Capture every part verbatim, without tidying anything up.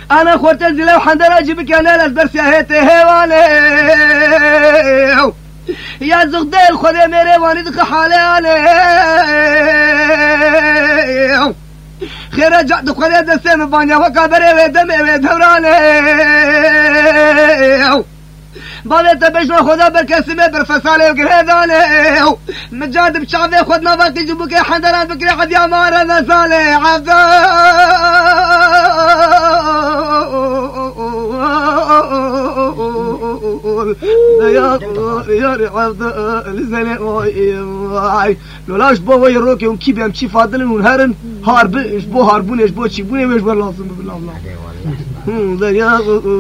أنا خورت الزلة وحندنا جيبك أنا للدرس يا هيتي هيواني يا زغديل خذي ميري واندك حالي علي خير رجعت خذي دسم بانيا وكابري ودمي ودوراني بعد تبش خدا بركسمه برفساله وقرهدانه مجاد بشعبه خدنا باقي جبوك حندنا بكري حد يا مارا نساله عبد يا يا عبد لزني واي لولاش بو يروكي وكيب يمشي فاضل ونهرن هارب ايش بو هاربون ايش بو تشيبون ايش بو لازم بالله الله يا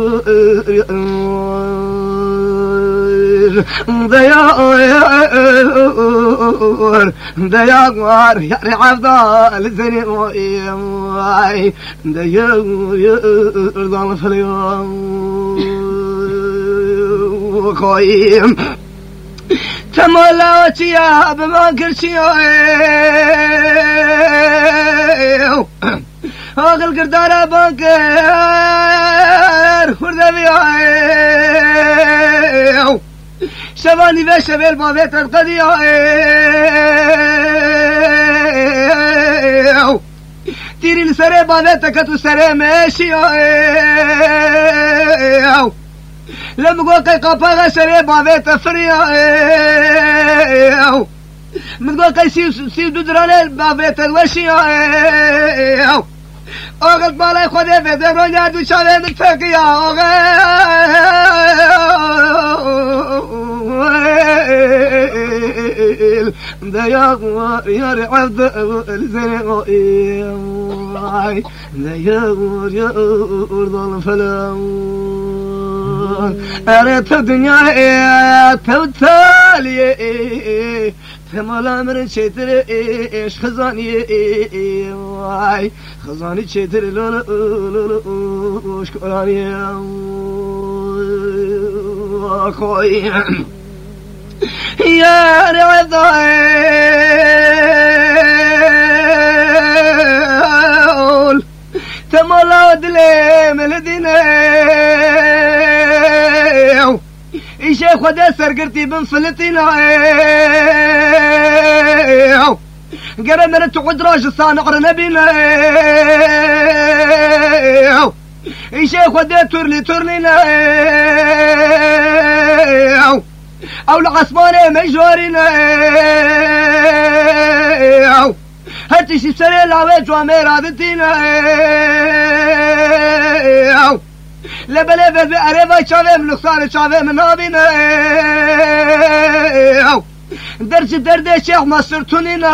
ديار ديار يا عبد لزني واي ديار ضل في اليوم قايم تملأت يا بما كرسي أغل قردارة بانكر خرده بيا شباني في شبيل بابيت القدي تيري لسري بابيتك تسري ماشي لما قول كي قفاغ سري بابيت فريا من قول كي سيو دودراني بابيت الوشي أغل بالاي خودي في درون يادو شاوي متفقيا أغل دياغ يا عبد الزني دياغ يا أرض الفلام أريت الدنيا توتالي تمالا من شيتر إيش خزاني واي خزاني شيتر لولا لولا وش كراني أخوي يا رعدال تمالا دلي ملديني إيش خدا سرقرتي بنفلتينا قرن مرت قدراش الصانع نبينا إيش خدا تورلي تورلينا أو العصبانة مجورينا هاتي شي سري العواج واميرا بنتينا لبا لبا بأريبا شافي من نقصان شافي من هابينا درج درد شيخ مصر تونينا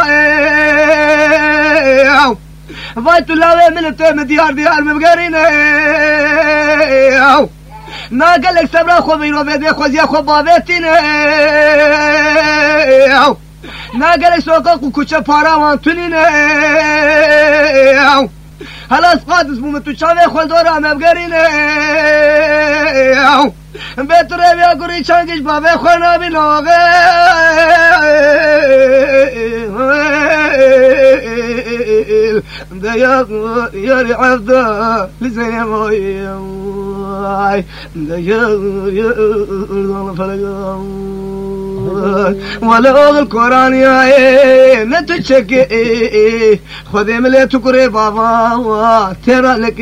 فايتو لاوي من التيم ديار ديار مبقرينا ما قالك سبرا خوبين وبيدي خوزي خو بابيتينا ما قالك سوقاق وكوشا باراوان تونينا هلاس قادس بومتو شافي خول دورا مبقرينا بيتر يا قري شانجش بابي خونا بنوغي دياغ يا عبد لزين واي دياغ يا ضل فلقام ولا القرآن يا نتشكي خذي ملي تقري بابا ترى لك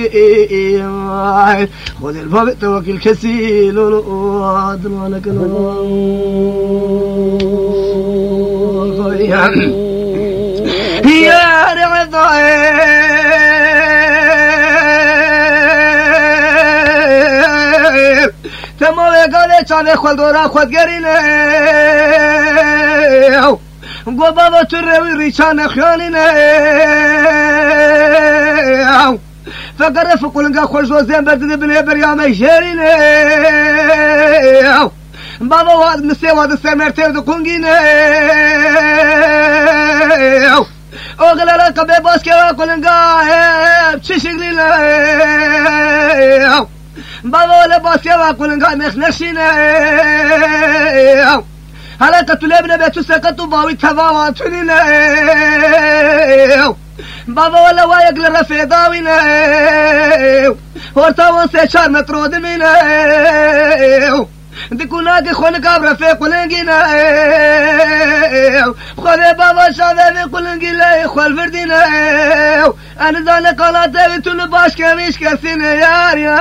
خذي الباب توكل كسيل وعد لك يا رضا تمام قال شان خود دورا خود قرينه گو بابا تروي ريشان خيانينه فقر فقولنگا خوش وزن برد بني بريام شيرينه بابا واد مسي واد سمرته دقونگينه اوغلا قبه باسكا قولنگا تششغلينه بابا ولا باسكا قولنگا مخنشينه هلا تطلبنا بيتو سكتو باوي تباوان تنينه بابا ولا وايق للرفي داوينا ورتا وانسي شار مترو دمينا دكونا خون كابرا في قلنجينا خذ بابا شاذ في قلنجينا خل فردينا انا زان قلاته بتون باش كميش كسينا يا يا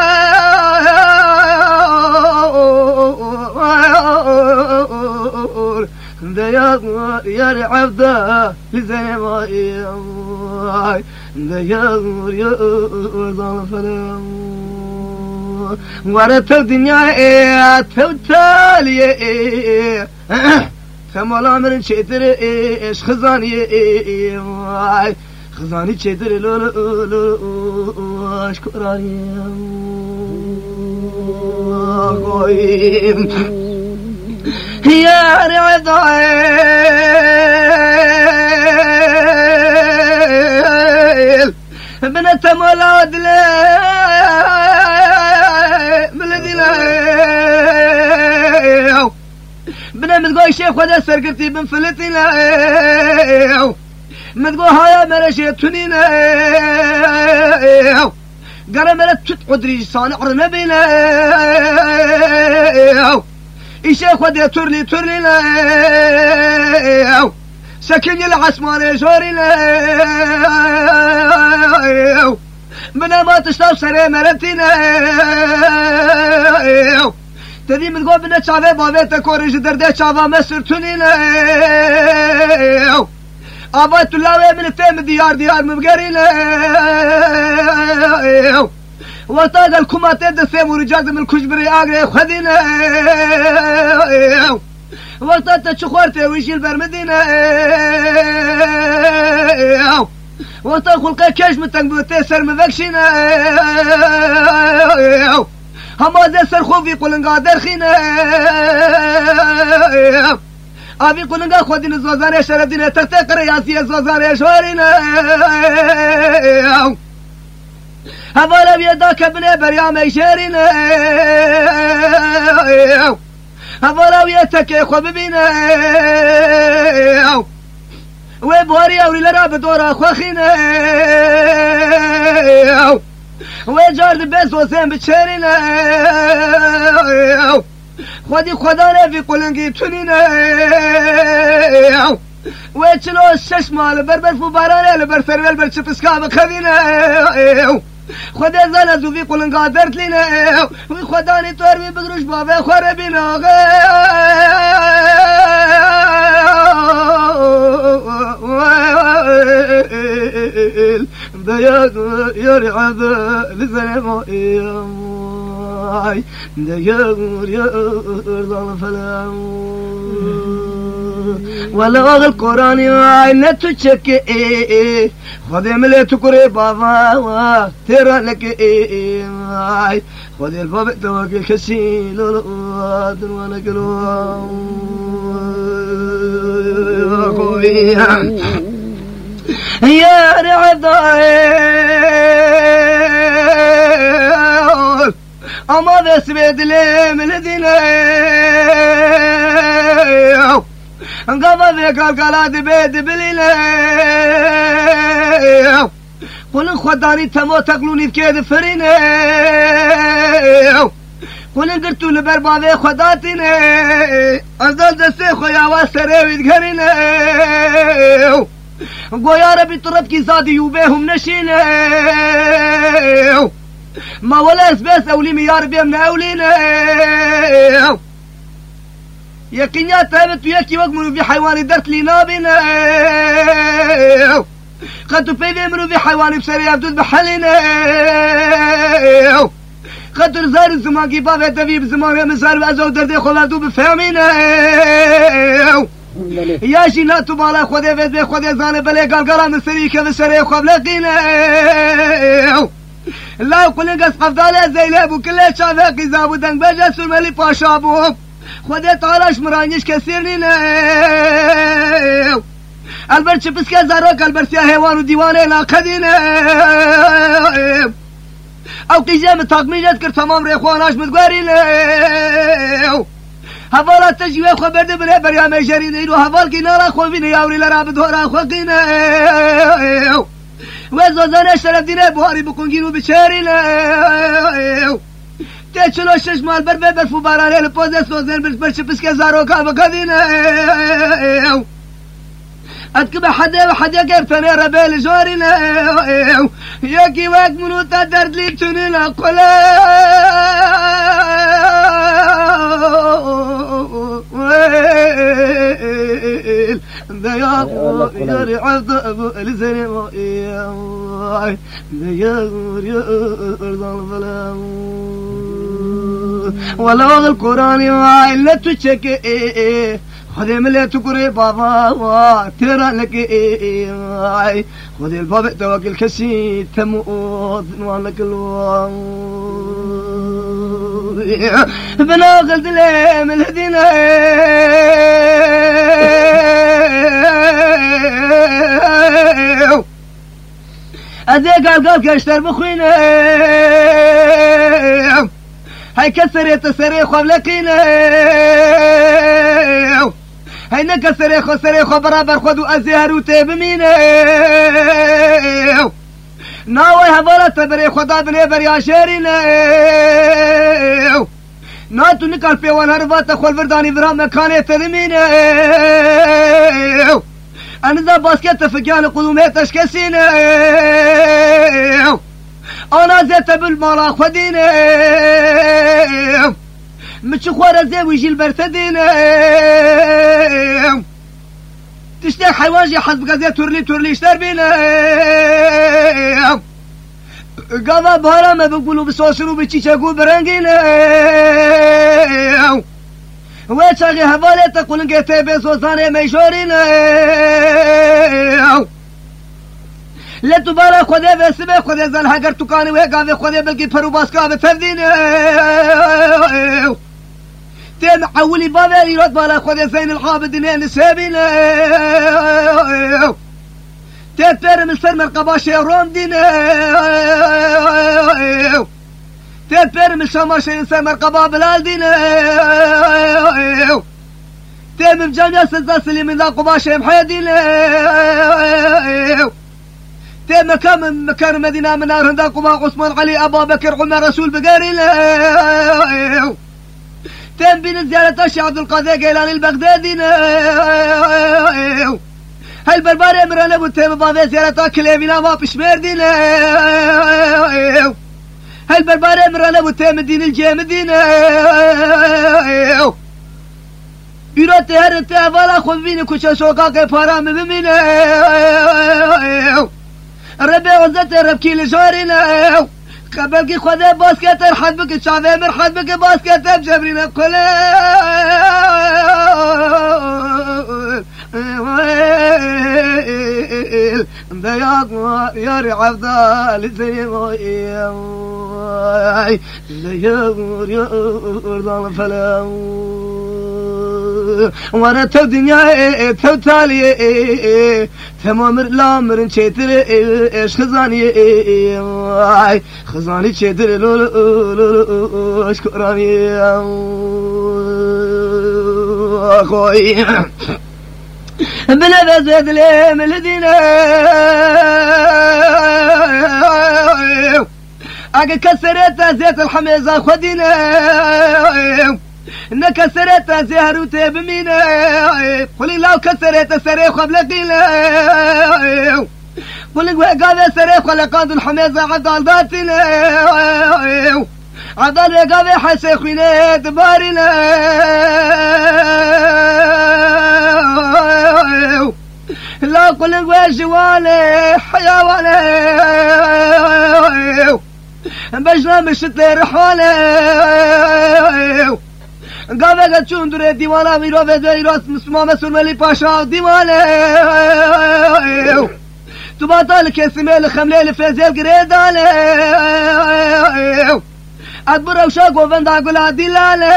يا يا عبدا لزين ما يا يا ظل فلام ورث الدنيا توتالي كمال عمر شيتر ايش خزاني خزاني شيتر لو لو اشكراني يا رضايل بنت مولاد بنا متقول شيخ ودا سرقتي بن فلتنا متقول هاي مرشيتنينا قال ملت تقدري صانع رنبينا الشيخ ودا ترلي ترلينا سكن العسمان جورينا بنا ما تشتغل سري مرتنا تدي من قبل بنا شافه بابه تكورج درده شافه مسر تنينا أبات الله من التام ديار ديار مبقرينا وطاق الكومات دسم ورجال من الكجبري آقري خذينا وطاق تشخورته ويشيل برمدينا وطاق خلقه كيش متنبوته سر مذكشينا هما ذا سر خوفي قولن قادر خينا أبي قولن قا خودين زوزانه شردين ترتق رياسي زوزانه شورينا هذا بيداك ابن بريام يشيرينا هذا بيتك خوب بينا وبوري أولي لراب دورا خوخينا وجارد بس وسام بتشيرينا خودي خدانا في قلنقي تنينا ويتشلو الشش مال بربر فباراني لبرسر والبر شبسكا بخذينا خودي زالزو في قلنقا درت لنا وخداني توربي بدروش بابا خربينا دياك يا رعاد لزلمة دياك يا ظل فلام ولا القرآن عين تشك خذ ملت كري بابا ترى لك خذ الباب توكل كسيل الواد وانا كلام يا رعدايل أما بس بدلي من الدنيا انقضى ذيك القلاد بيد بلينا قل خداني تمو تقلوني بكيد فرينا قل قلتو لبربابي خداتنا أزال دسي خويا واسري ويدقرينا يا ربي طربكي زادي يوبيهم نشينا ما ولا اسباس اولي يا ربي من اولينا يكن يا ثابت وياكي وقمنوا في حيواني درت لي نابنا قد في امروا في حيواني بسري يبدود بحلنا قد رزار الزمان كي بابا تبيب زمان يا مسار بازو دردي خلاتو بفهمينا يا جينات بالا خذي بيت بي خذي زانه بلي قلقله مسري كذا سري خب لقينا لا كل قص قفداله زيلب وكل شافه قزاب دنگ بجس الملي باشابو خذي طالش مرانيش كثيرنا البرت بسكه زارك البرت يا حيوان وديوانه لا خدينا او قيجه متاقميجت كر تمام ريخواناش متغارينا هفالا تجيوه خبر ده بره بريامه جرينه رو هفال کی نارا خوبینه یاوری لرا بدورا خوکینه وزوزانه شرف دینه بواری بکنگین و بچارینه تچلو شش مال بر بر فو بارانه لپوزه سوزن برش برش پسکه زارو کا بکدینه اتكب حدا وحدا قرتني ربيل جورنا ياكي واك منو تدرد لي تنينا قلا ذيا يا عبد ابو الزين ذيا يا ارض الظلام ولو القران وعلة تشكي خذي ملي تقري بابا ترى لك اي خذي الباب توكل كسي تموت نوالك الوان بنا قلت لي من الهدينا ادي قال قال كاشتر بخوينا هاي كسر يتسري خبلكينا هاي نكسر يخو سريخو برابر خدو ازيهر وتبمينه ناوي هبولا تبري خدا بني بريا شيرينه ناتو نكال في وان هربات خول فرداني برا مكاني تدمينه انا ذا باسكت فكان قدومي تشكسينه انا زيت بالمالا خدينه مش خوار زي ويجي البرتدين تشتاق حواجي حسب غازي تورلي تورلي اشتر بينا قضا بهرا ما بقولوا بسوسرو بتشيشاقو برنجين ويتشاغي هفالي تقولن قيتي بسوساني ميشورين لا تبارا خذي بسبه خذي زن هاجر تكاني ويقافي خذي بلقي فرو باسكا بتفذين تم حولي بابا يرد بالا خذي زين العابدين نسابين تتر من سر مرقباشي روندين تتر من شماشي انسان مرقبا بلالدين تم بجامعة سلسة سليم من ذا قباشي محيدين تم مكان مكان مدينة من نار هندا قبا عثمان علي أبا بكر عمر رسول بقاري تم بين زيارة الشيخ عبد القادر جيلاني البغدادي هل برباري مرنا بتم بابا زيارة كليفينا ما بشمير دين هل برباري مرنا بتم دين الجامدين يرات هرت ولا خذيني كوشا شوقاك فرام بمين ربي وزت ربكي لجارنا قبلك خذا باسكت الحد بك شافي مرحد بك باسكت بجبرنا كل ضياق يا رعبد لزي ضياق يا ارض فلا وانا تو دنيا تو تالي تمام الامر شيتر ايش خزاني خزاني شيتر لولو اشكراني اخوي بلا بزيد لي من الدين اجا كسرت زيت الحميزه خدينا نكسرت زهر وتبمينا قولي لو كسرت سريخ قبل قيلا قولي وقاذا سريخ ولقاد الحميزة عدال باتنا عدال وقاذا حسيخينا دبارنا لا قولي وجوالي حيواني بجنا مشت لي رحالي قابل قد دري ديوانا ميرو في راس مسمى مسؤول ملي باشا ديوانا تباطا لك اسمي الخملي لفازيل قريد علي أكبر وشاق وفندا قول عدلالي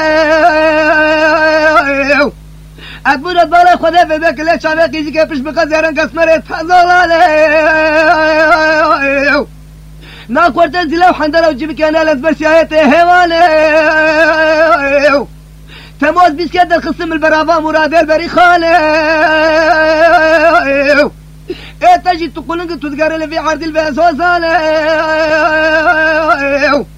أكبر الضالة خذي في بيك ليش عبيك يجي كيفش بقزيران قسمري تحزال علي ناكور تنزل لو حندلو جيبك أنا لازبرسي آياتي هيواني تموز بيسكت الخصم البرافا مراد البري خالي ايه تجي تقولن تذكر اللي في عرض الفاسوس